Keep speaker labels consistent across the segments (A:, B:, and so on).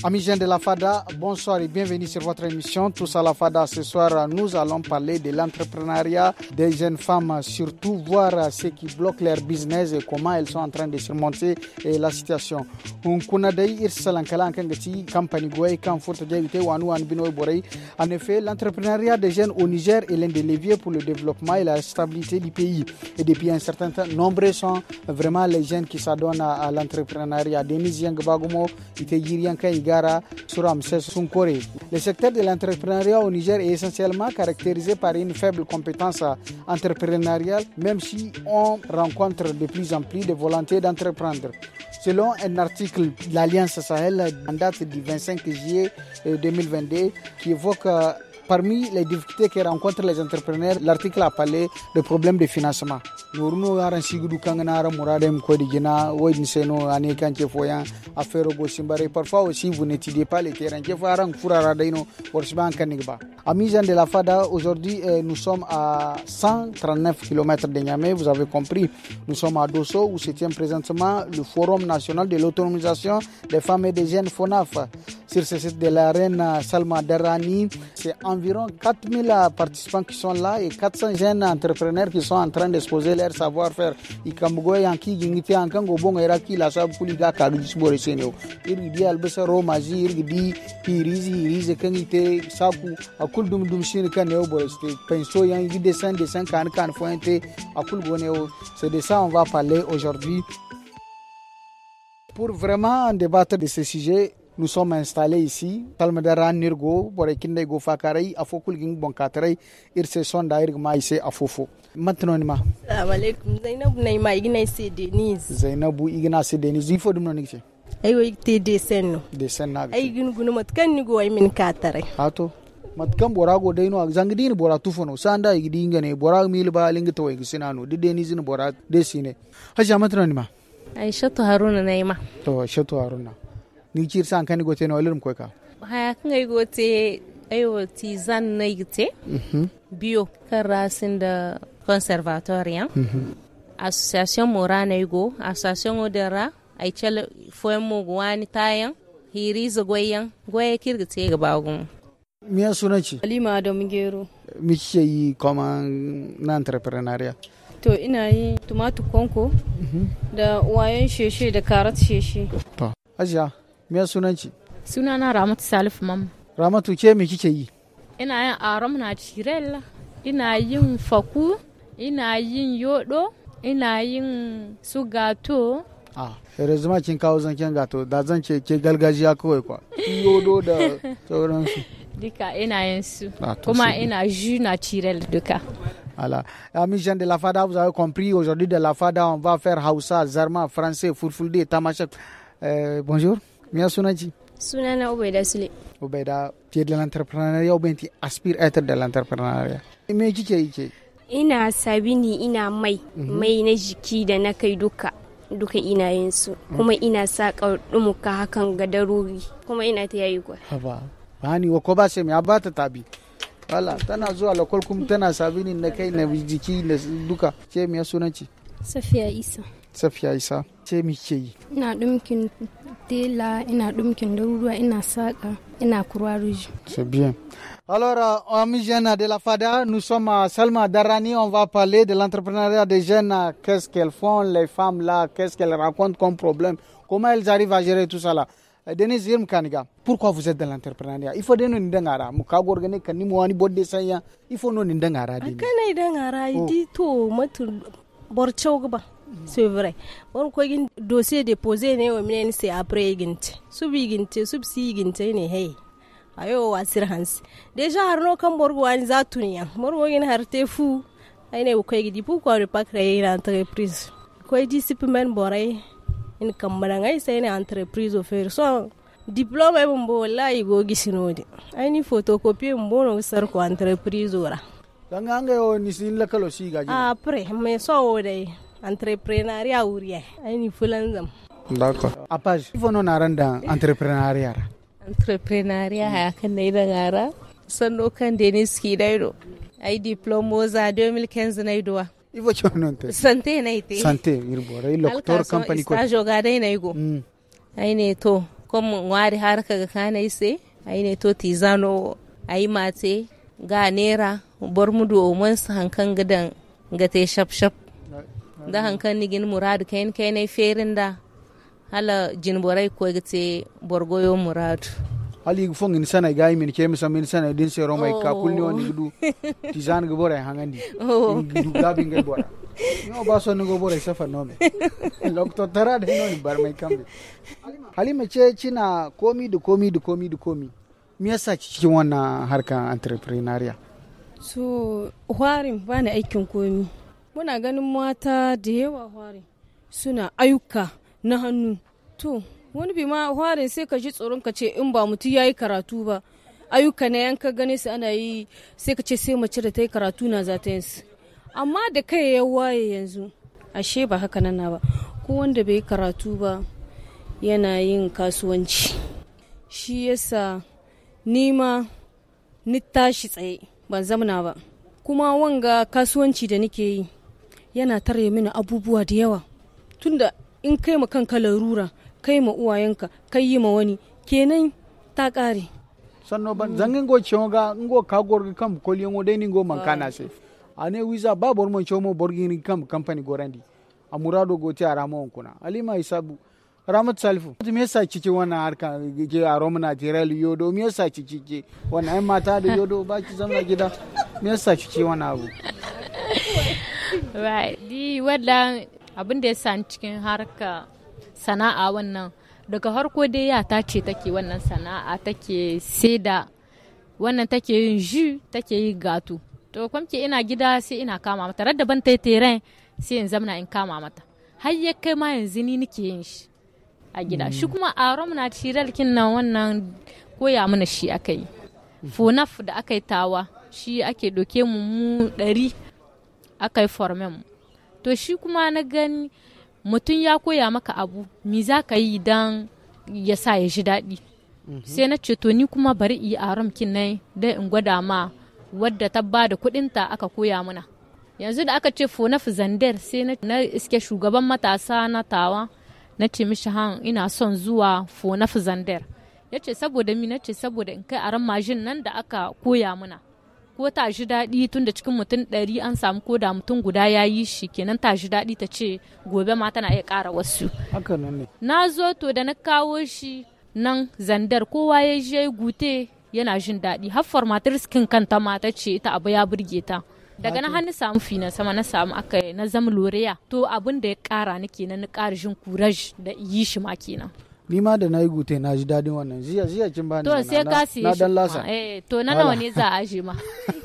A: Amis jeunes de la FADA, bonsoir et bienvenue sur votre émission Tous à la FADA. Ce soir, nous allons parler de l'entrepreneuriat des jeunes femmes, surtout voir ce qui bloque leur business et comment elles sont en train de surmonter la situation. En effet, l'entrepreneuriat des jeunes au Niger est l'un des leviers pour le développement et la stabilité du pays. Et depuis un certain temps, nombreux sont vraiment les jeunes qui s'adonnent à l'entrepreneuriat. Le secteur de l'entrepreneuriat au Niger est essentiellement caractérisé par une faible compétence entrepreneuriale, même si on rencontre de plus en plus de volonté d'entreprendre. Selon un article de l'Alliance Sahel en date du 25 juillet 2022 qui évoque parmi les difficultés que rencontrent les entrepreneurs, l'article a parlé de problèmes de financement. Parfois aussi, vous n'étudiez pas les terrains. Amis de la FADA, aujourd'hui, nous sommes à 139 km de Niamey. Vous avez compris, nous sommes à Dosso où se tient présentement le Forum national de l'autonomisation des femmes et des jeunes FONAF. Sur ce site de la reine Salma Darani, c'est environ 4000 participants qui sont là et 400 jeunes entrepreneurs qui sont en train d'exposer leur savoir-faire. C'est de ça on va parler aujourd'hui. Pour vraiment débattre de ce sujet, nous sommes installés ici. Talmadara Nirgo, Borekinde Go Fakarai, Afokul Ging Bonkatarai, Irse Sonda Irgma Ise Afofo. Maintenant, ma.
B: Amalaikum Zainab Naima Ignace Denise.
A: Zainabu Ignace Denise, il faut de mon excès.
B: Ayo te deseno.
A: Desena.
B: Ay gunu matkan ni go ay min katare.
A: Hato. Matkam borago dayno zangdin bora tufono sanda igdi ngane bora milba lingto igi sinano de Denise no bora desine. Haja maintenant ma.
B: Aishatu Haruna Naima.
A: To Aishatu Haruna. Ni kirsan kan gote no lirum koy ka.
B: Ha kan ay gote ayo ti zan na yite. Bio karasin da conservatoire. Association Morana Igo, Association Odera, ay chele foi mo gwani tayan, hiriza goyen, goye kirgite ga bagun.
A: Miya sunanci?
B: Halima Adamu Gero.
A: Mi kike yi kuma na entrepreneuria?
B: To ina yi tomato konko da wayan sheshe da carrot sheshe.
A: To, Ajiya, miya sunanci?
C: Sunana Ramatu Salif Mam.
A: Ramatu ke mi kike yi?
C: Ina yin aram na cirella, ina yin faku, ina yin yodo, ina yin su gato.
A: Heureusement kin kawo zancen gato, da zan ce ke gargajiya kawai kwa. Yodo da sauransu.
C: Duka ina yin su, kuma ina jus naturel duka.
A: Voilà. Amis jeunes de la FADA, vous avez compris, aujourd'hui de la FADA, on va faire Hausa, Zarma, Français, Fulfulde, Tamashek. Bonjour, Mia Sunaji.
B: Sunana Obeida Sule.
A: Obeida, tu es de l'entrepreneuriat ou bien tu aspires à être de l'entrepreneuriat? Mais qui est?
D: Ina sabini ina mai na jiki da na kai duka ina yin su kuma ina saka dumuka hakan ga daruri kuma ina ta yayi kwa
A: haba bani wa ko ba sai me abata tabi wala tana zuwa lokal kuma tana sabini na kai na jiki da duka ce me sunanci?
D: Safiya Isa.
A: Safiya Isa ce mi ke yi?
D: Ina dumkin tela, ina dumkin daruruwa, ina saka, ina croix rouge.
A: C'est bien. Alors, amis jeunes de la FADA, nous sommes à Salma Darani, on va parler de l'entrepreneuriat des jeunes. Qu'est-ce qu'elles font, les femmes là, qu'est-ce qu'elles rencontrent comme problème, comment elles arrivent à gérer tout ça là. Denise Irmkaniga, pourquoi vous êtes dans l'entrepreneuriat? Il faut donner une dangara, mukagorgane kanimwani bodde saya, il faut non une dangara.
B: Kana dangara, il dit tout, matu borchogba. C'est vrai. On ko gin dossier déposé ne o minen c'est après ginte. Subi ginte, subsi ginte ne hey. Ayo wasir hans. Déjà harno kan borgo an zatuniya. Borgo gin harte fu. Ay ne ko gidi pourquoi ne pas créer une entreprise? Ko discipline boray in kambaranga c'est une entreprise offert so diplôme e mbo wallahi go gisinode. Ay ni photocopie mbo no sar ko entreprise ora.
A: Danganga o ni sin la kalo siga.
B: Après mais so dai entrepreneuriat ourien ani fulanzam.
A: D'accord. Apage. Il faut non aranda entrepreneuriat.
B: Entrepreneuriat ha kan dai da gara sanno kan Denis ki daido. Ai diplôme za 2015 na idoa.
A: Il faut que non te.
B: Santé na ite.
A: Santé, il bora il docteur compagnie ko.
B: Stage ga dai na igo. Ai ne to kuma wari har kaga kana ise ai ne to tizano ai mate ga nera bor mu do mun hankan gidan ga te shap shap da hankan ni gin murad kain ne ferin da hala jin borai ko gite borgoyo murad
A: hali fon in sana ga min ke mi samin sana din se romai ka kulni woni gudu tizan go borai hangandi du gabi ngai bora no ba so ngo borai safa no me lokto tara de no ni bar mai kambe halima ce kina komi da komi me yasa cikin wannan harkan entrepreneuria
E: so hwarin ba na aikin komi muna ganin mata da yawa hwarin suna ayyuka na hannu to wani bi ma hwarin sai ka ji tsoron ka ce in ba mutum yayi karatu ba ayyuka na yanka gane su ana yi sai ka ce sai mace da ta yi karatu na za ta yin su amma da kai ya waye yanzu ashe ba haka nan ba ko wanda bai karatu ba yana yin kasuwanci shi yasa nima ni tashi tsaye ban zamana ba kuma wanga kasuwanci da nake yi yana tare mini abubuwa da yawa tunda in kai ma kanka larura kai ma uwayenka kai yi ma wani kenan ta kare
A: sanno ban zangin go chonga ngo ka gorgi kam koliyo ngo deni ngo mankana se ane wiza ba bor mo chomo borgini kam company gorandi amurado go ti aramo onkuna alima isabu Ramat Salifu, me yasa kike wannan harka ke a Roma Najeriya yodo me yasa kike wannan ai mata da yodo ba ki zama gida me yasa kike wannan abu
C: right di wannan abin da yasa cikin harka sana'a wannan daga harko dai ya ta ce take wannan sana'a take saida wannan take yin jus take yi gato to kwamke ina gida sai ina kama mata radda ban tai teren sai in zamna in kama mata har ya kai ma yanzu ni nake yin shi a gida shi kuma a Roma Najeriya kin nan wannan koya mana shi akai funaf da akai tawa shi ake doke mu 100 akai formen mu to shi kuma na gani mutum ya koya maka abu mi za ka yi dan ya sa ya ji daɗi sai na ce to ni kuma bari yi a kin nan dan in gwada ma wadda ta ba da kuɗinta aka koya mana yanzu da aka ce funaf zander sai na iske shugaban matasa na tawa na ce mishi ina son zuwa fonaf zander ya ce saboda mi na ce saboda in kai aran majin nan da aka koya mana ko ta ji daɗi tun da cikin mutum 100 an samu ko da mutum guda ya yi shi kenan ta ji daɗi ta ce gobe ma tana iya ƙara wasu
A: haka nan ne
C: na zo to da na kawo shi nan zandar kowa ya je gute yana jin daɗi har formatar skin kanta ma ta ce ita abu ya burge ta daga na hannu samu fina sama na samu aka na zama loreya to abin da ya kara ni kenan na kara jin courage da yi shi ma kenan
A: ni ma da na yi gute na ji dadin wannan ziya kin bani
C: to sai ka siye
A: na dan lasa
C: to na nawa ne za a aje ma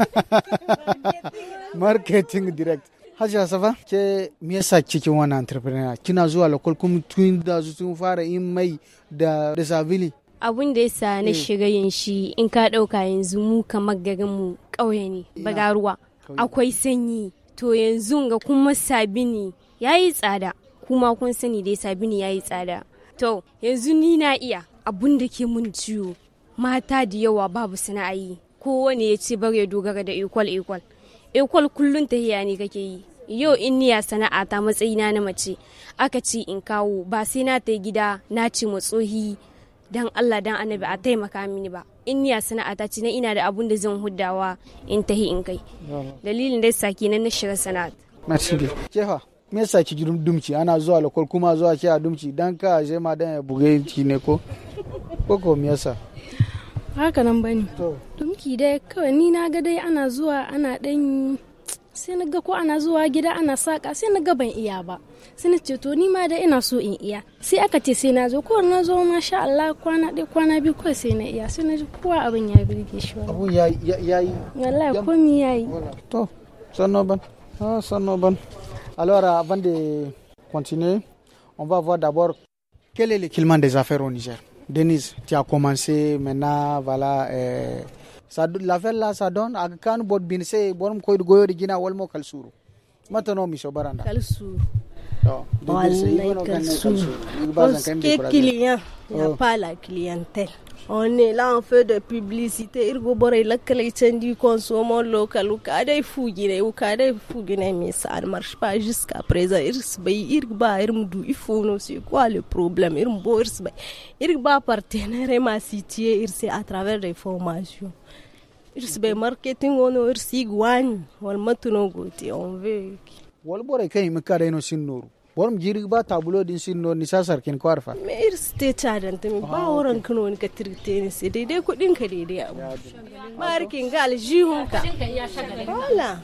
A: marketing direct Hajiya Safa ke me yasa cikin wannan entrepreneur kina zuwa lokal kuma tun da sun fara yin mai da sabili
D: abun da yasa na shiga yin shi in ka dauka yanzu mu kamar garin mu kauye ne bagaruwa akwai sanyi to yanzu ga kuma sabini yayi tsada kuma kun sani dai sabini yayi tsada to yanzu ni na iya abun da ke mun ciwo mata da yawa babu sana'ayi kowane ya ce bar ya dogara da equal kullun tahiya ne kake yi yau in niya sana'a ta matsayina na mace aka ce in kawo ba sai na ta gida na ce matsohi dan Allah dan annabi a taimaka mini ba in niya sana'a ta ce na ina da abun da zan huddawa in tahi in kai dalilin da yasa kenan na shiga sana'a
A: merci kefa me yasa ki dumci ana zuwa lokal kuma zuwa ki a dumci dan ka je ma dan ya buge ki ne ko me yasa
E: haka nan bane to dumki dai kawai ni na ga dai ana zuwa ana dan sai na ga ko ana zuwa gida ana saka sai na ga ban iya ba sai na ce to ni ma da ina so in iya sai aka ce sai na zo ko na zo masha Allah kwana biyu ko sai na iya sai na ji kowa abin ya birge shi
A: abun yayi
E: wallahi komai yayi
A: to sannoban alors avant de continuer on va voir d'abord quel est l'équilibre des affaires au Niger. Denise, tu as commencé maintenant voilà l'affaire là ça donne à kan bod bin se borom koy goyo de gina walmo kalsuru matano mi so baranda
B: kalsuru
A: wallahi
B: kalsuru parce que client il n'y a pas la clientèle On est là, on fait de publicité. Irgo bore la collection du consommant local. Ou kadai fugine, mais ça ne marche pas jusqu'à présent. Irgba, irmdu, il faut nous c'est quoi le problème? Irgba partenaire ma situé, c'est à travers des formations. Irsbe marketing ono irsi gwani, wal matuno goti, on veut.
A: Wal bore kay me kare no sinnoru. Borom jirgba tableau din sinno ni sasar kin kwarfa.
B: Me irste chadan tumi ba woran kano ni ka tirte ni sai daidai kudin ka daidai abu. Markin gal jihun ka. Wala.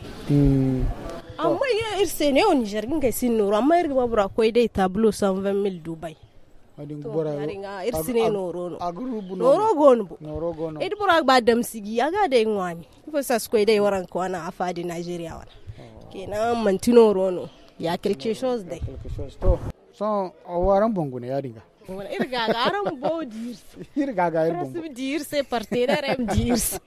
B: Amma ya irse ne on jirgin kai sinno amma irgba bura koi dai tableau 120,000 Dubai.
A: Adin bora
B: irsine noro
A: agrubu
B: noro gono edi bora ba dam sigi aga da ngwani ko sas ko dai waran ko na afadi Nigeria wana kenan mantino rono ya quelque chose dai
A: to so waran bongo ne ya dinga
B: wala irga garan bo dirs
A: irga ga irbo
B: rasu dirse partenaire m dirs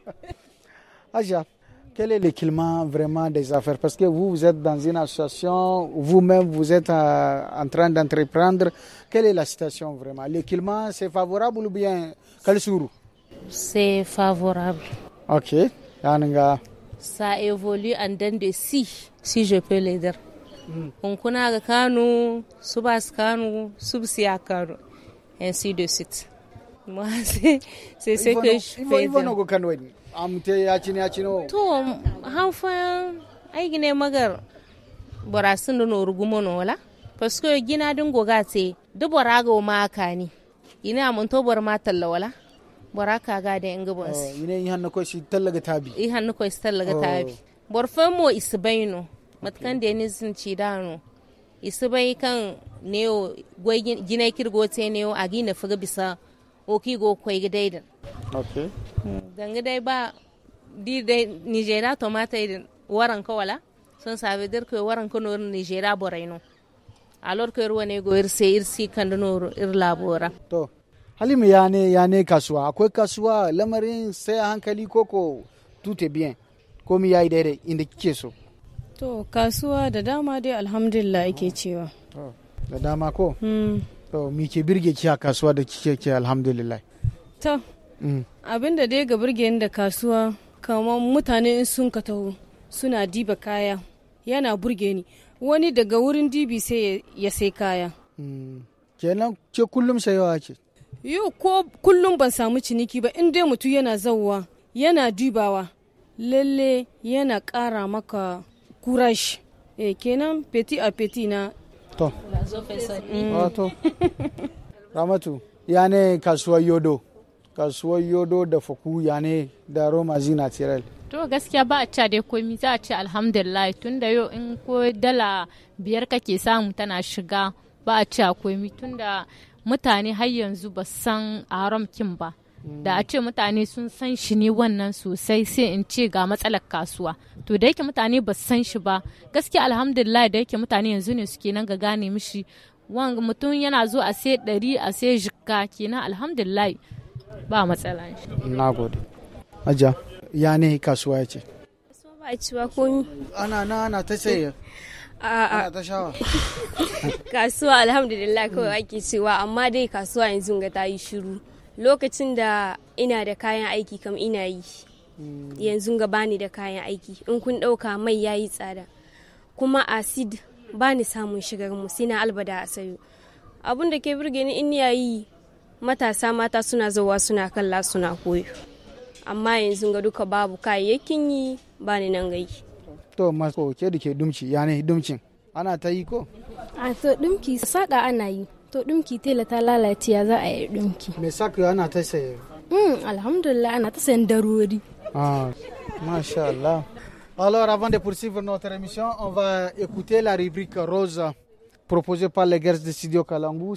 A: Aja, quel est le climat vraiment des affaires? Parce que vous êtes dans une association, vous-même vous êtes en train d'entreprendre. Quelle est la situation vraiment? Le climat, c'est favorable ou bien Kalsuru?
C: C'est favorable.
A: Ok. Yananga.
C: Ça évolue en dents de scie, si je peux le dire. On connaît Kano, Subas Kano, Subsia Kano, ainsi de suite. Moi, c'est ce que je fais.
A: Amte ya chino
C: to hanfa ai gine magar borasin da norugumo no wala parce que gina din gogate du boraga ma kani ina mun to bor ma talla wala boraka ga da inga bonsi
A: ina yi hannu ko shi tallaga tabi
C: hannu ko shi tallaga tabi bor famo isbaino matkan da ni zin ci dano isbai kan neo goy gina kirgote neo agina fuga bisa oki go koy gidaidan.
A: Okay.
C: Danga dai ba di dai Nigeria tomata idin waran ko wala son ça veut dire que waran ko no Nigeria boraino alors que ruwane go irsi kan no ir labora
A: to Halima yane kasuwa akwai kasuwa lamarin sai hankali koko tout est bien komi yayi daidai inda kike so
E: to kasuwa da dama dai alhamdulillah ake cewa
A: da dama ko to mi ke birge ki a kasuwa da kike ke alhamdulillah
E: to abinda dai ga burge ni da kasuwa kamar mutane in sun ka taho suna diba kaya yana burge ni wani daga wurin dibi sai ya sai kaya
A: kenan ce kullum sayawa ce
E: yau ko kullum ban samu ciniki ba in dai mutum yana zauwa yana dubawa lalle yana ƙara maka kurash kenan peti a peti na
A: to to Ramatu yane kasuwar yodo da faku yane da roma zinatirel
C: to gaskiya ba a ca dai komi za a ce alhamdulillah tunda yau in ko dala 5 kake samu tana shiga ba a ca komi tunda mutane har yanzu ba san aramkin ba da a ce mutane sun san shi ne wannan sosai sai in ce ga matsalar kasuwa to da yake mutane ba san shi ba gaskiya alhamdulillah da yake mutane yanzu ne suke nan ga gane mishi wanga mutum yana zo a sai 100 a sai jikka kenan alhamdulillah ba matsala shi
A: nagode aja ya ne kasuwa ya ce
D: kasuwa ba a ciwa komi
A: ana ta saye ana ta shawa
D: kasuwa alhamdulillah kawai ake cewa amma dai kasuwa yanzu ga ta yi shiru lokacin da ina da kayan aiki kam ina yi yanzu ga bani da kayan aiki in kun ɗauka mai yayi tsada kuma acid bani samun shigar mu sai na albada a sayo abun da ke burge ni in yayi matasa mata suna zuwa suna kalla suna koyo amma yanzu ga duka babu kayayyakin yi bani nan gai
A: to maso ke da ke dumci ya ne dumcin ana ta yi ko
F: a to dumki saka ana yi to dumki tela ta lalace ya za a yi dumki
A: me saka ana ta saye
F: alhamdulillah ana ta sayan darori
A: Masha'Allah. Alors avant de poursuivre notre émission, on va écouter la rubrique rose proposée par les guerres de Studio Kalangu.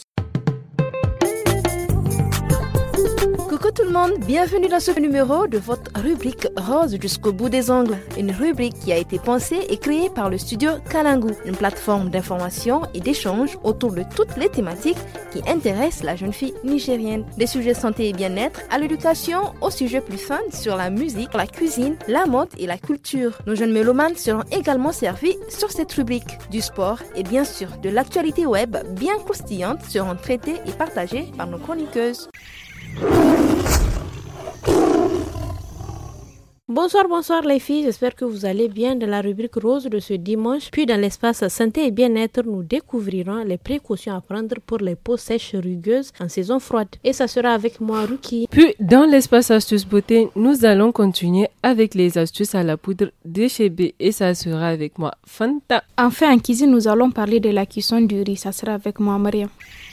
G: Coucou tout le monde, bienvenue dans ce numéro de votre rubrique Rose jusqu'au bout des ongles. Une rubrique qui a été pensée et créée par le studio Kalangu, une plateforme d'information et d'échange autour de toutes les thématiques qui intéressent la jeune fille nigérienne. Des sujets santé et bien-être à l'éducation, aux sujets plus fun sur la musique, la cuisine, la mode et la culture. Nos jeunes mélomanes seront également servis sur cette rubrique. Du sport et bien sûr de l'actualité web bien croustillante seront traitées et partagées par nos chroniqueuses.
H: Bonsoir les filles, j'espère que vous allez bien. Dans la rubrique rose de ce dimanche, puis dans l'espace santé et bien-être, nous découvrirons les précautions à prendre pour les peaux sèches rugueuses en saison froide. Et ça sera avec moi, Ruki.
I: Puis dans l'espace astuces beauté, nous allons continuer avec les astuces à la poudre DCB et ça sera avec moi, Fanta.
F: Enfin, en cuisine, nous allons parler de la cuisson du riz. Ça sera avec moi, Mariam.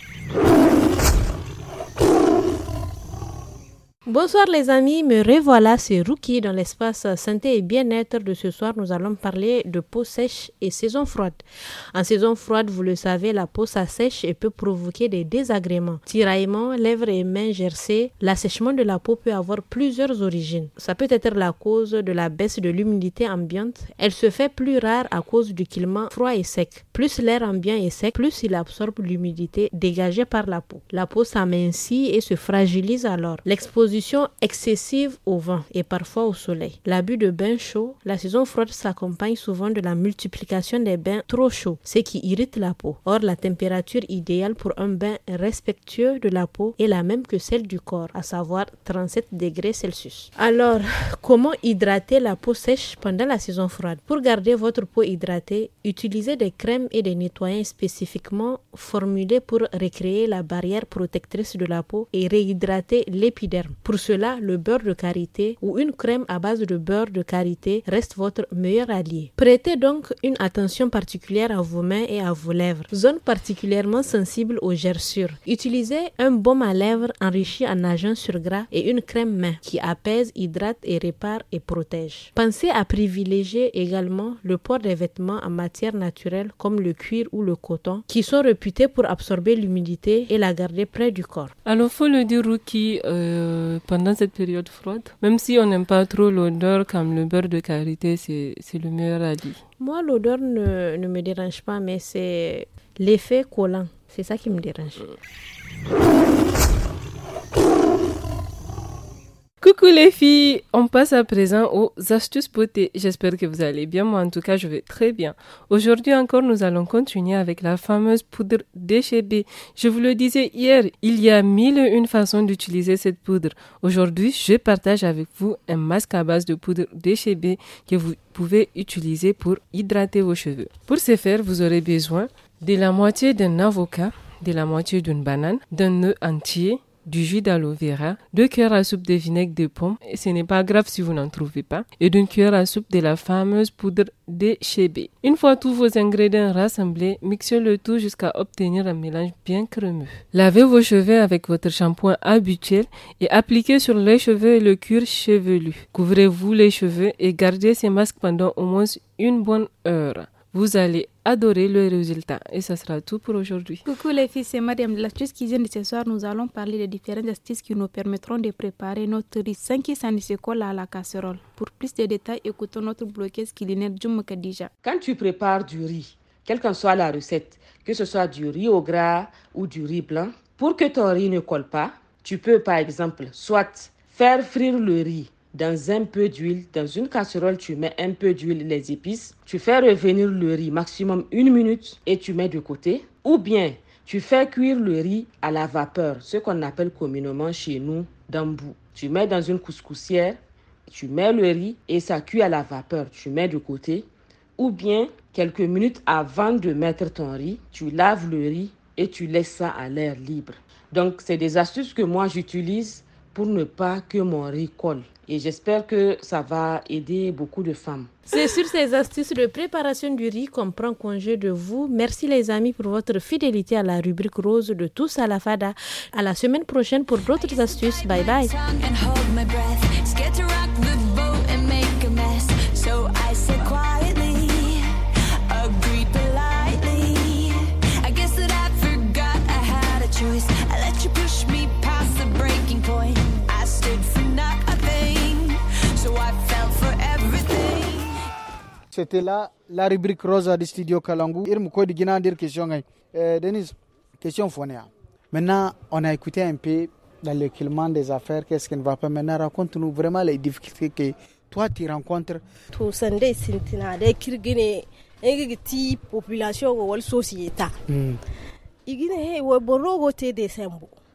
H: Bonsoir les amis, me revoilà, c'est Ruki. Dans l'espace santé et bien-être de ce soir, nous allons parler de peau sèche et saison froide. En saison froide, vous le savez, la peau s'assèche et peut provoquer des désagréments. Tiraillements, lèvres et mains gercées. L'assèchement de la peau peut avoir plusieurs origines. Ça peut être la cause de la baisse de l'humidité ambiante. Elle se fait plus rare à cause du climat froid et sec. Plus l'air ambiant est sec, plus il absorbe l'humidité dégagée par la peau. La peau s'amincit et se fragilise alors. L'exposition excessive au vent et parfois au soleil. L'abus de bains chauds, la saison froide s'accompagne souvent de la multiplication des bains trop chauds, ce qui irrite la peau. Or, la température idéale pour un bain respectueux de la peau est la même que celle du corps, à savoir 37 degrés Celsius. Alors, comment hydrater la peau sèche pendant la saison froide? Pour garder votre peau hydratée, utilisez des crèmes et des nettoyants spécifiquement formulés pour recréer la barrière protectrice de la peau et réhydrater l'épiderme. Pour cela, le beurre de karité ou une crème à base de beurre de karité reste votre meilleur allié. Prêtez donc une attention particulière à vos mains et à vos lèvres, zone particulièrement sensible aux gerçures. Utilisez un baume à lèvres enrichi en agents sur gras et une crème main qui apaise, hydrate et répare et protège. Pensez à privilégier également le port des vêtements en matière naturelle comme le cuir ou le coton qui sont réputés pour absorber l'humidité et la garder près du corps.
I: Alors, faut le dire, Ruki, pendant cette période froide, même si on n'aime pas trop l'odeur, comme le beurre de karité, c'est le meilleur allié.
H: Moi, l'odeur ne me dérange pas, mais c'est l'effet collant. C'est ça qui me dérange.
I: Coucou les filles, on passe à présent aux astuces beauté. J'espère que vous allez bien, moi en tout cas je vais très bien. Aujourd'hui encore nous allons continuer avec la fameuse poudre DCB. Je vous le disais hier, il y a 1001 façons d'utiliser cette poudre. Aujourd'hui je partage avec vous un masque à base de poudre DCB que vous pouvez utiliser pour hydrater vos cheveux. Pour ce faire, vous aurez besoin de la moitié d'un avocat, de la moitié d'une banane, d'un œuf entier, du jus d'aloe vera, 2 cuillères à soupe de vinaigre de pomme, et ce n'est pas grave si vous n'en trouvez pas, et d'une cuillère à soupe de la fameuse poudre DCB. Une fois tous vos ingrédients rassemblés, mixez le tout jusqu'à obtenir un mélange bien crémeux. Lavez vos cheveux avec votre shampoing habituel et appliquez sur les cheveux et le cuir chevelu. Couvrez-vous les cheveux et gardez ces masques pendant au moins une bonne heure. Vous allez adorer le résultat et ça sera tout pour aujourd'hui.
F: Coucou les filles, c'est Mariam de l'astuce cuisine de ce soir. Nous allons parler des différentes astuces qui nous permettront de préparer notre riz sans que ça ne se colle à la casserole. Pour plus de détails, écoutons notre blogueuse culinaire Djouma Kadija.
J: Quand tu prépares du riz, quelle qu'en soit la recette, que ce soit du riz au gras ou du riz blanc, pour que ton riz ne colle pas, tu peux par exemple soit faire frire le riz dans un peu d'huile. Dans une casserole, tu mets un peu d'huile, les épices. Tu fais revenir le riz maximum 1 minute et tu mets de côté. Ou bien, tu fais cuire le riz à la vapeur, ce qu'on appelle communément chez nous dambou. Tu mets dans une couscoussière, tu mets le riz et ça cuit à la vapeur. Tu mets de côté. Ou bien, quelques minutes avant de mettre ton riz, tu laves le riz et tu laisses ça à l'air libre. Donc, c'est des astuces que moi j'utilise pour ne pas que mon riz colle. Et j'espère que ça va aider beaucoup de femmes.
H: C'est sur ces astuces de préparation du riz qu'on prend congé de vous. Merci les amis pour votre fidélité à la rubrique rose de Tous à la Fada. À la semaine prochaine pour d'autres astuces. Bye bye.
A: C'était là la rubrique Rosa du studio Kalangu. Denise, question Fonia. Maintenant, on a écouté un peu dans le climat des affaires, qu'est-ce qui ne va pas. Maintenant, raconte-nous vraiment les difficultés que toi tu rencontres.
B: Tout ça, c'est Sintina, des Kirgine, et population ou société. Igine, hey, we borogo te décembre.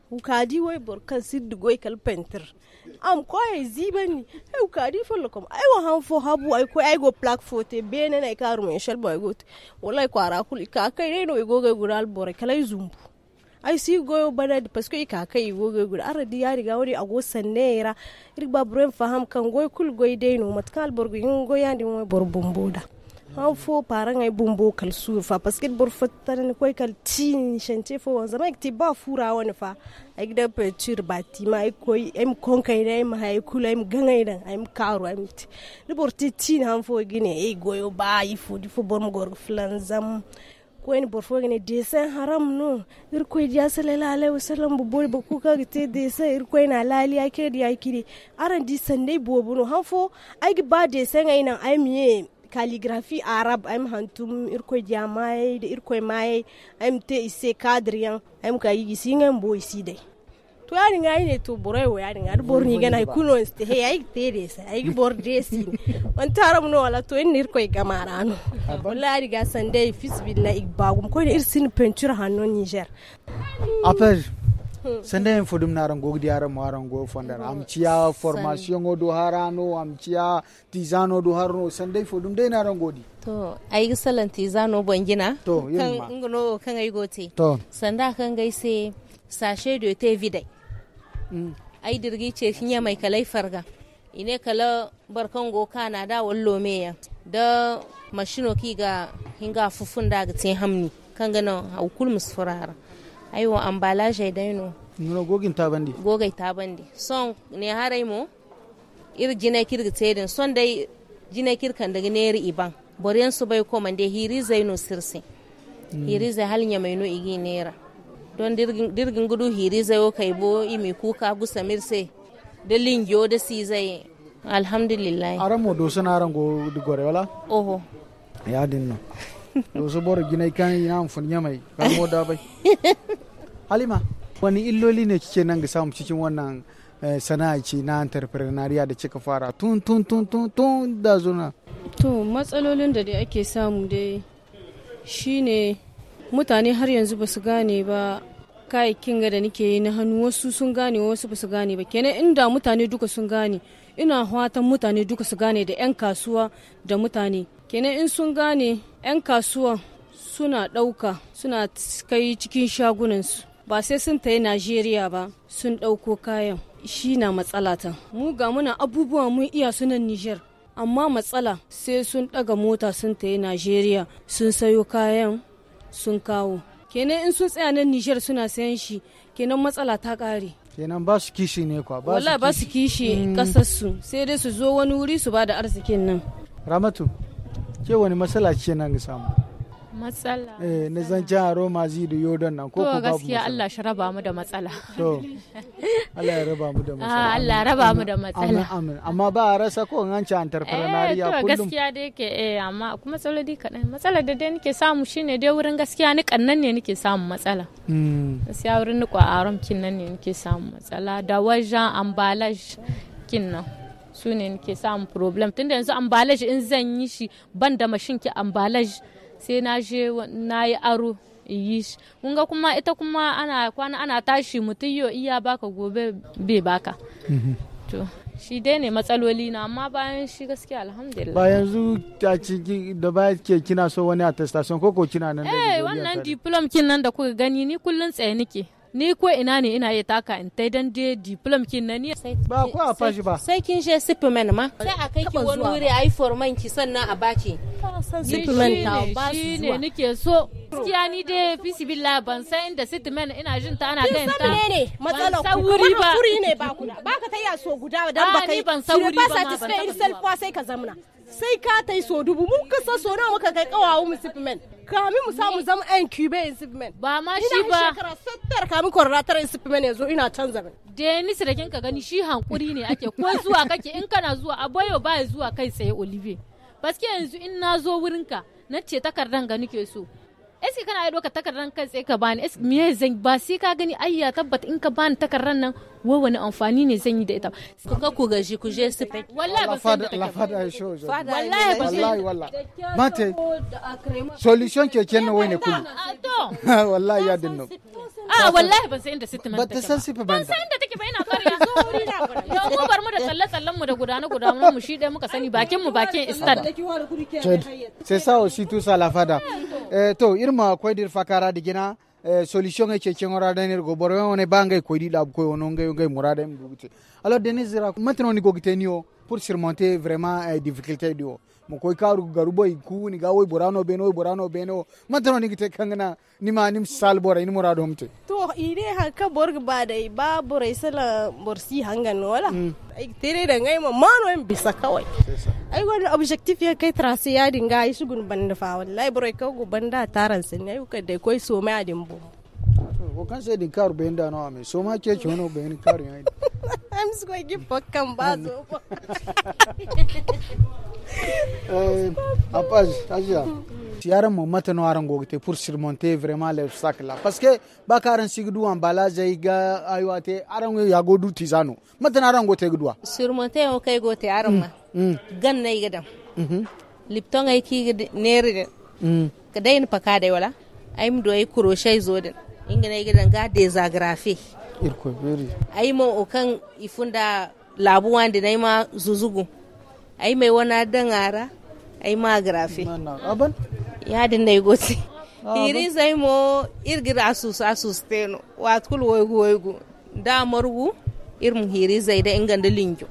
B: ukadi wai borkan siddu goy kal pentir am ko ay zibani ay ukadi follo kom ay wa han fo habu ay ko ay go plaque photo bene na karu men shel boy got wallahi ko ara kul ka kai no go go gural bore kala zumbu ay si goyo bana parce que ka kai go go gur ara di yari ga wori ago sanera irba bren faham kan goy kul goy de no matkal borgo ngo yandi mo bor bomboda han fo paran ay bumbo kal sufa parce que bor fattane koy kal tin chante fo zama ti ba fura woni fa ay da peinture bâtiment ay koy em konkay day ma hay kula em gangay dan ay karu ay mit de bor ti tin han fo gine ay goyo ba yi fo di fo bor mo gor flanzam ko en bor fo gine dessin haram no ir koy dia sallallahu alaihi wasallam bu bol ba ku ka te dessin ir koy na lali ay ke di ay kidi aran di sande bobu no han fo ay ba dessin ay nan ay miye calligraphie arabe am hantum irko jamai de irko mai am te ise kadriyan am kayi gisingen boy sidai to yani ngai ne to boray wo yani ngar borni gana kuno ste he ay tere sa ay bor desi on taram no wala to en irko gamarano wallahi ga sande fisbillah igbagum ko irsin peinture hanno Niger
A: après sende en fodum naran go diara maran go fondar am ciya formation o do harano am ciya tizano do harno sende fodum de naran godi
K: to ay gisalan tizano bangina
A: to
K: kan ngono kan ay gote
A: to
K: sanda kan gaise sachet de thé vide ay dirgi ce shinya mai kalai farga ine kala barkan go kana da wallo meya da mashino ki ga hinga fufunda ga tin hamni kan gana haukul musfarara aiwa emballage daino
A: nuno gogin tabandi
K: gogay tabandi son ne haray mo ir jine kirga tedin son dai jine kirkan daga neri iban boryan su bai ko mande hiri zaino sirse hiri zai halnya mai no igi nera don dirgin gudu hiri zayo kai bo imi kuka gusa mirse da lingyo da si zai alhamdulillah
A: aramo do sanaran go digore wala
K: oho
A: ya dinno do so bor jine kan ina amfun nyamai kan mo da bai Halima wani illoli ne kike nan ga samu cikin wannan sana'a ce na entrepreneuria da kika fara tun da zuna
E: to matsalolin da dai ake samu dai shine mutane har yanzu ba su gane ba kayakin ga da nake yi na hannu wasu sun gane wasu ba su gane ba kenan inda mutane duka sun gane ina fatan mutane duka su gane da 'yan kasuwa da mutane kenan in sun gane 'yan kasuwa suna ɗauka suna kai cikin shagunansu ba sai sun tayi Najeriya ba sun ɗauko kayan shi na matsala ta mu ga muna abubuwa mun iya sunan Niger amma matsala sai sun ɗaga mota sun tayi Najeriya sun sayo kayan sun kawo kenan in sun tsaya nan Niger suna sayan shi kenan matsala ta ƙare
A: kenan ba su kishi ne kwa
E: wallahi ba su kishi kasarsu sai dai su zo wani wuri su ba da arzikin nan
A: Ramatu ke wani matsala ce nan ga samu
C: matsala
A: na zancen aro mazi da yodon nan ko
C: to gaskiya Allah shi raba mu da matsala
A: to Allah ya raba mu da matsala
C: Allah raba mu da matsala
A: amin amma ba a rasa ko an ci entrepreneuria
C: kullum gaskiya dai ke amma kuma matsaloli kaɗan matsalar da dai nake samu shine dai wurin gaskiya ni kannan ne nake samu matsala gaskiya wurin ni aron kin nan ne nake samu matsala da wajen emballage kin nan su ne nake samu problem tunda yanzu emballage in zan yi shi ban da mashin ki emballage sai na je na yi aro yi shi kunga kuma ita kuma ana kwana ana tashi mutum yau iya baka gobe bai baka to shi dai ne matsaloli na amma bayan shi gaskiya alhamdulillah
A: ba yanzu ta ciki da ba ke kina so wani attestation ko kina nan da
C: wannan diploma kin nan da kuka gani ni kullun tsaye nake ni ko ina ne ina iya taka in tai dan dai diploma kin nan ni
A: ba ko a fashi ba
K: sai kin je supplement ma sai a kai ki wani wuri ai forman ki sannan a baki
C: supplement ta ba su ne nake so gaskiya ni dai bismillah ban san inda supplement ina jin ta ana ganin ta
B: ne matsala kuri ne ba ku da baka tayya so guda dan baka
C: ban sauri ba ma ban
B: sauri sai ka zamna sai ka tai so dubu mun kasa so nawa muka kai kawawu mu supplement kamin mu samu zama en cube supplement
C: ba ma shi ba
B: shekara 70 kamin kwarratar supplement yazo ina canza ba
C: Denis da kin ka gani shi hankuri ne ake ko zuwa kake in kana zuwa a bayo ba zuwa kai tsaye Olivier paske yanzu in na zo wurinka na ce takardan ga nake so eske kana aido ka takarran kai sai ka bani eske me zan ba sai ka gani ayya tabbata in ka bani takarran nan wani amfani ne zan yi da ita
K: ka ku gaji ku je su
C: wallahi ba san da
A: la fada ay show
C: wallahi ba
A: wallahi mate solution ke kenan wai ne kullu wallahi ya dinno
C: wallahi ban san inda sitin
A: ba ta san sifa ban
C: san inda take ba ina kar ya zo wuri na yo mu bar mu da tsallan mu da gudana mu shi dai muka sani bakin mu bakin istad
A: c'est ça aussi tout ça la fada to irma ko dir fakara digina solution e cece ngora danir go boro one bangay ko di lab ko wono ngay murada em dugute alors denizira maintenant ni gogite niyo pour surmonter vraiment difficulté dio mo koy karu garubo ku ni gawoy borano beno maintenant ni gite kangana ni ma nim sal bora ni murado humte
B: to ire haka borg ba dai ba bora sala borsi hangan wala ai tere da ngai ma mano en bisa kawai ai wani objectif ya kai tracé ya dinga ai sugun banda fa wallahi bora ka go banda taran sin ai ka dai koy so mai adin bo
A: ko kan sai din karu benda no ame so ma ke chono ben karu yayi
B: am so gi fakkan ba zo
A: apaz aja tiara mo matano arango te pour surmonter vraiment les obstacles là parce que bakaran sigdu emballage iga aywate arango ya godu tizano matano arango te gudwa
K: surmonter o kay gote arama gan nay gadam lipton ay ki nere ka dayin pakade wala ay mdo ay crochet zoden inga nay gadan ga desagraphe
A: irko beri
K: ay mo o kan ifunda labu wande nay ma zuzugu ay mai wana dangara ay ma grafe
A: aban
K: ya din nay goti iri sai mo irgira asus teno wat kul woygu da margu irmu hiri zai da inganda linjo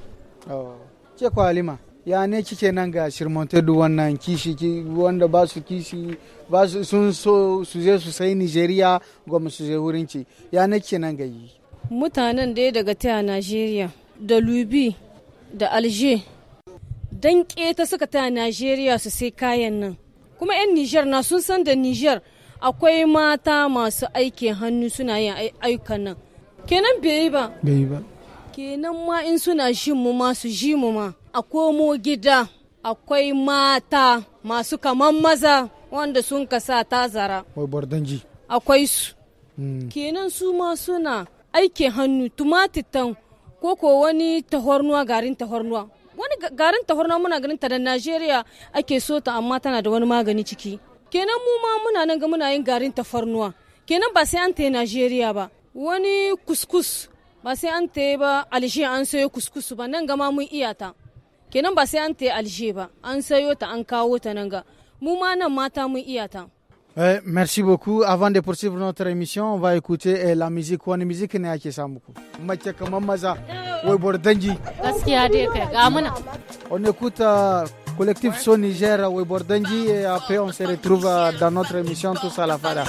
A: ce ko Halima ya ne kike nan ga shirmonte du wannan kishi wanda ba su kishi ba su sun so su je su sai Nigeria goma su je wurin ci ya ne kike nan ga yi
E: mutanen da daga ta Nigeria da Libya da Alger dan keta suka ta Nigeria su sai kayan nan kuma 'yan Niger na sun san da Niger akwai mata masu aikin hannu suna yin ayyukan nan kenan bai ba kenan ma in suna jin mu ma su ji mu ma a komo gida akwai mata masu kaman maza wanda sun kasa tazara
A: wai bordanji
E: akwai su kenan su ma suna aikin hannu tumatitan ko wani tahornuwa garin tahornuwa wani garin tahornuwa muna ganin ta da Najeriya ake so ta amma tana da wani magani ciki kenan mu ma muna nan ga muna yin garin tafarnuwa kenan ba sai an ta Najeriya ba wani kuskus ba sai an ta ba Alger an sayo kuskus ba nan ga ma mun iyata kenan ba sai an ta Alger ba an sayo ta an kawo ta nan ga mu ma nan mata mun iyata.
A: Merci beaucoup. Avant de poursuivre notre émission, on va écouter la musique. Wani musique ne ake samu ku? Mace kamar maza, wai bordanji.
C: Gaskiya dai kai ga muna.
A: On écoute collectif Son Niger, wai bordanji et après on se retrouve dans notre émission Tous à la Fada.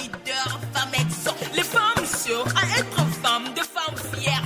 L: Les femmes sûres à être femmes, de femmes fières.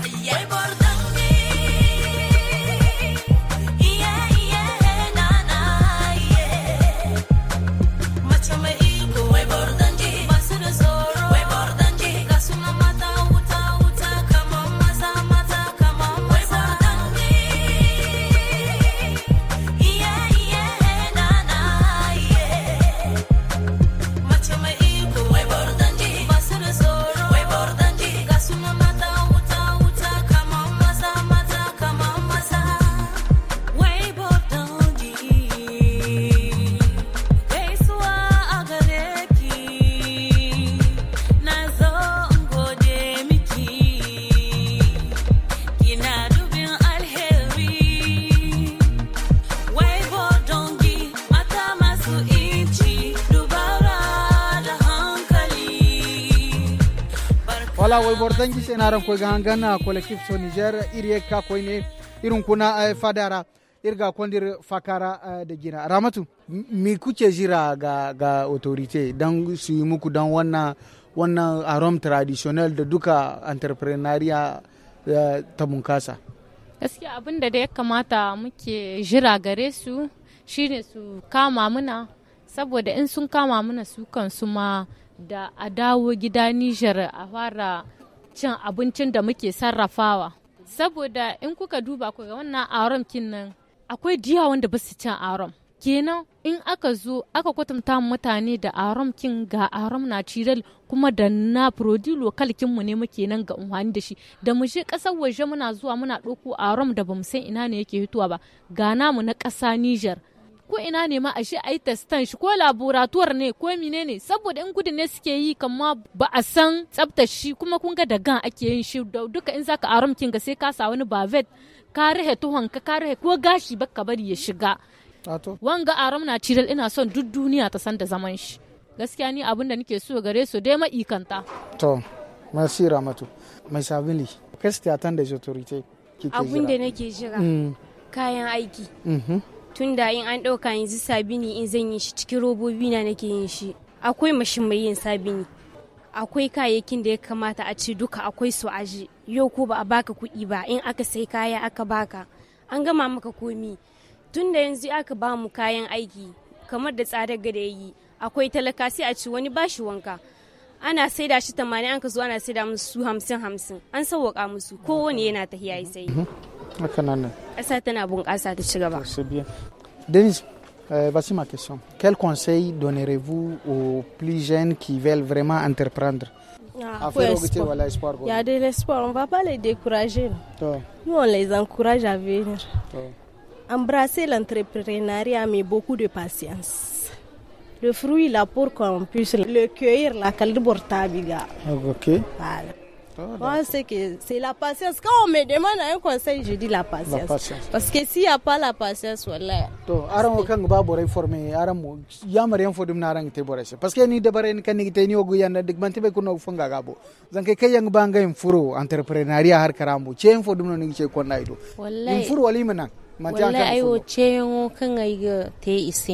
A: Voilà, wai bordanji sai naran ko gangana collectif Son Niger iri ka ko ne irin kuna fadara irga kondir fakara da gina Ramatu mi kuke jira ga autorité dan su yi muku dan wannan arom traditionnel da duka entrepreneuria ta bunkasa
C: gaskiya abin da ya kamata muke jira gare su shine su kama muna saboda in sun kama muna su kansu ma da a dawo gida Nijar a fara cin abincin da muke sarrafawa saboda in kuka duba ku ga wannan aron kin nan akwai diya wanda ba su cin aron kenan in aka zo aka kwatanta mutane da arom kin ga arom natural kuma da na produce local kin mu ne muke nan ga amfani da shi da mu je kasar waje muna zuwa muna ɗauko arom da bamu san ina ne yake fitowa ba ga namu na ƙasa Niger ko ina ne ma a shi a yi testan shi ko laboratoire ne ko mine ne saboda in gudun ne suke yi kama ba a san tsabtar shi kuma kun ga da gan ake yin shi duka in zaka arom kin ga sai ka sa wani bavet ka rihe tuhon ka rihe ko gashi baka bari ya shiga wanga arom na ciral ina son duk duniya ta san da zaman shi gaskiya ni abin da nake so gare su dai ma'ikanta
A: to merci Ramatu mai sabili qu'est-ce que tu attends des autorités
D: abin da nake jira kayan aiki tunda in an ɗauka yanzu sabini in zan yi shi cikin robobi na nake yin shi akwai mashin mai yin sabini akwai kayayyakin da ya kamata a ci duka akwai su aji yau ko ba a baka kuɗi ba in aka sai kaya aka baka an gama maka komi tunda yanzu aka ba mu kayan aiki kamar da tsadar gada yi akwai talaka sai a ci wani bashi wanka ana saida shi 80 an ka zo ana saida musu 50 an sauwaka musu kowane yana tahiya sai ƙasa tana bunƙasa ta ci gaba.
A: C'est bien. Denise, voici ma question. Quel conseil donnerez-vous aux plus jeunes qui veulent vraiment entreprendre?
B: Il y a de l'espoir, on ne va pas les décourager. Nous, on les encourage à venir. Embrasser l'entrepreneuriat, mais beaucoup de patience. Le fruit, là, pour qu'on puisse le cueillir, la calde-bortabiga.
A: Ok.
B: Voilà. Moi, c'est que c'est la patience. Quand on me demande un conseil, je dis la patience. Parce que s'il n'y a pas la patience, voilà.
A: Aram kan ba borai formé aram ya mariyan fodum na ran te borai parce que ni de bare ni kan ni te ni ogu yanda dig man te be kuno funga gabo zan kai yang banga im furo entrepreneuria har karambo chen fodum no ni che ko naido wallahi im furo wali manan
K: wallahi ayo chen kan ai ga te isi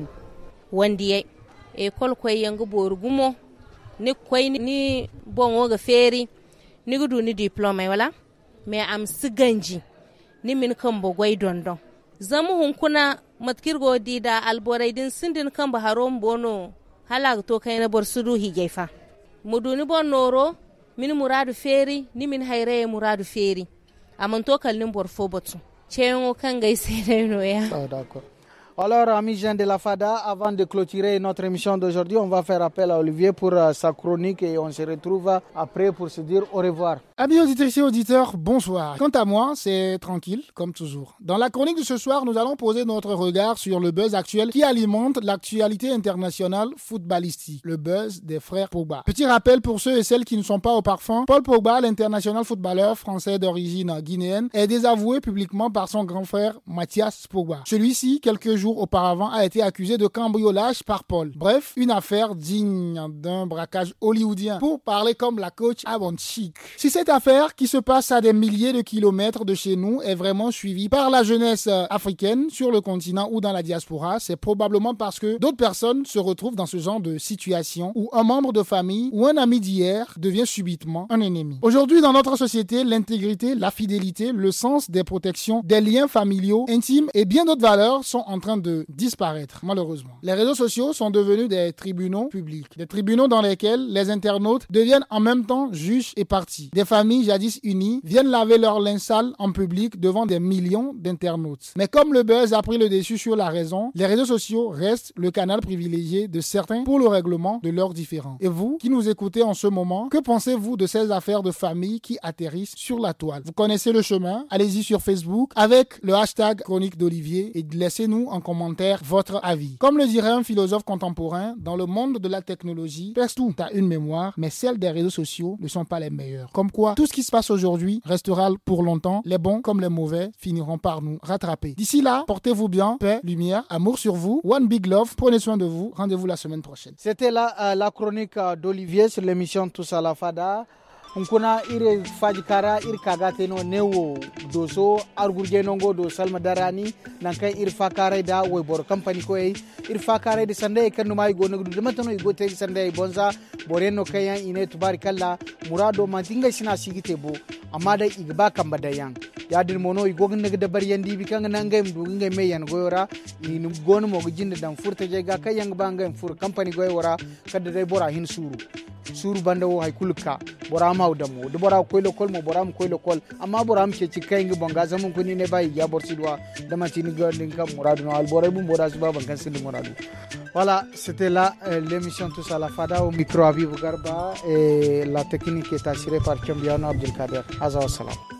K: wandi e kol koy yang borgumo ni koy ni bon ga feri ni gudu ni diploma wala me am siganji ni min kan bogoi dondon zamu hunkuna matkirgo dida alborai din sindin kan baharon bono hala to kai na bor sudu higaifa muduni bon noro min muradu feri ni min hayre muradu feri amon to kallin bor fobotu ceyo kan gaise no ya
A: d'accord. Alors, amis jeunes de la FADA, avant de clôturer notre émission d'aujourd'hui, on va faire appel à Olivier pour sa chronique et on se retrouve après pour se dire au revoir.
M: Amis auditrices et auditeurs, bonsoir. Quant à moi, c'est tranquille, comme toujours. Dans la chronique de ce soir, nous allons poser notre regard sur le buzz actuel qui alimente l'actualité internationale footballistique, le buzz des frères Pogba. Petit rappel pour ceux et celles qui ne sont pas au parfum, Paul Pogba, l'international footballeur français d'origine guinéenne, est désavoué publiquement par son grand frère Mathias Pogba. Celui-ci, quelques jours auparavant, a été accusé de cambriolage par Paul. Bref, une affaire digne d'un braquage hollywoodien, pour parler comme la coach Avon Chic. Si cette affaire, qui se passe à des milliers de kilomètres de chez nous, est vraiment suivie par la jeunesse africaine sur le continent ou dans la diaspora, c'est probablement parce que d'autres personnes se retrouvent dans ce genre de situation où un membre de famille ou un ami d'hier devient subitement un ennemi. Aujourd'hui, dans notre société, l'intégrité, la fidélité, le sens des protections, des liens familiaux, intimes et bien d'autres valeurs sont en train de disparaître, malheureusement. Les réseaux sociaux sont devenus des tribunaux publics, des tribunaux dans lesquels les internautes deviennent en même temps juges et parties. Des familles jadis unies viennent laver leur linge sale en public devant des millions d'internautes. Mais comme le buzz a pris le dessus sur la raison, les réseaux sociaux restent le canal privilégié de certains pour le règlement de leurs différends. Et vous, qui nous écoutez en ce moment, que pensez-vous de ces affaires de famille qui atterrissent sur la toile? Vous connaissez le chemin, allez-y sur Facebook avec le hashtag Chronique d'Olivier et laissez-nous en commentaire votre avis. Comme le dirait un philosophe contemporain, dans le monde de la technologie, tout a une mémoire, mais celles des réseaux sociaux ne sont pas les meilleures. Comme quoi, tout ce qui se passe aujourd'hui restera pour longtemps. Les bons comme les mauvais finiront par nous rattraper. D'ici là, portez-vous bien, paix, lumière, amour sur vous. One big love, prenez soin de vous. Rendez-vous la semaine prochaine.
A: C'était la chronique d'Olivier sur l'émission Tous à la Fada. Nkuna ire faji kara ir kagate no newo doso argurje nongo do salma darani nankai ir fakare da bor company ko ir fakare de sande kan no mai go nudu de matano go te sande bonza boreno kayan ine tubarikalla murado mantinga sina sigite bo amma da igba kamba da yan yadir mono igogin ne da bar yandi bi kan nan gaim du ngai me yan goyora ni gon mo gijinde dan furta je ga kayang banga fur company goyora kada dai bora hin suru banda wo hay kulka bora ma udamo de bora koylo kol mo bora mo koylo kol amma bora am ce cikai ngi bonga zaman kuni ne bai ya borsidwa da ma tini gandin kam muradu no al bora bu bora suba ban kan sin muradu. Voilà, c'était là l'émission Tous à la Fada. Au micro Aviv Garba et la technique est assurée par Kambiano Abdelkader. Azza wa salam.